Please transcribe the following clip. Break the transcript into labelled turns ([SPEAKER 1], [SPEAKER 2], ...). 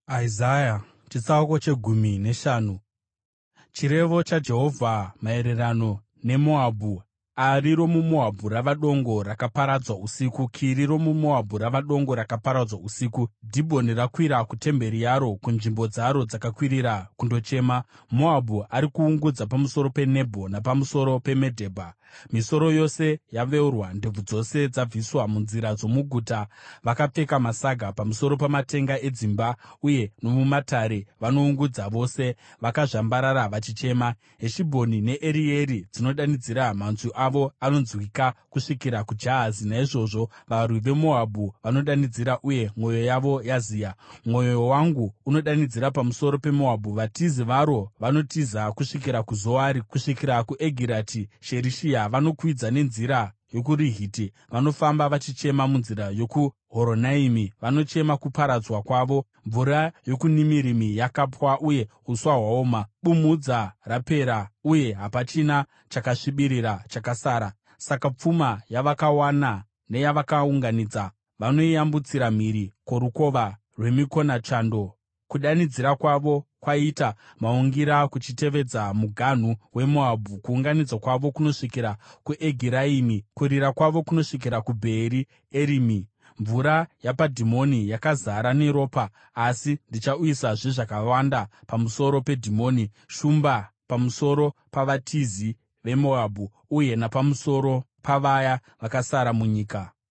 [SPEAKER 1] Isaya 10:5. Chirevo chaJehovha maererano neMoabhu. Ari romuMoabhu rava dongo rakaparadzwa usiku, kiri romuMoabhu rava dongo rakaparadzwa usiku. Dhibhoni rakwira kutemberi yaro, kunzvimbo dzaro dzakakwirira kundochema. Moabhu ari kuungudza pamusoro peNebho napamusoro peMedhebha. Misoro yose yaveurwa, ndebvu dzose dzabviswa munzira dzomuguta. Vakapfeka masaga pamusoro pamatenga edzimba, uye nomumatare vanoungudza vose, vakazvambarara vachichema. Heshibhoni neErieri dzinodanidzira, manzwi avo anonzwika kusvikira kuJahazi. Naizvozvo varwi veMoabhu vanodanidzira, uye mwoyo yavo yaziya. Mwoyo wangu unodanidzira pamusoro peMoabhu, vatizi varo vanotiza kusvikira kuZoari, kusvikira kuEgirati Sherishiya. Vanokwidza nenzira yokuRihiti, vanofamba vachichema munzira yokuHoronaimi. Vanochema kuparadzwa kwavo. Mvura yokuNimirimi yakapwa, uye uswa hwaoma. Bumhudza rapera, uye hapachina chakasvibirira chakasara. Saka pfuma yavakawana neyavakaunganidza vanoiyambutsira mhiri kworukova rwemikonachando. Kudanidzira kwavo kwaita maungira kuchitevedza muganhu weMoabhu. Kuunganidzwa kwavo kunosvikira kuEgiraimi, kurira kwavo kunosvikira kuBheeri Erimi. Mvura yapaDhimoni yakazara neropa, asi ndichauyisazve zvakawanda pamusoro peDhimoni, shumba pamusoro pavatizi veMoabhu, uye napamusoro pavaya vakasara munyika.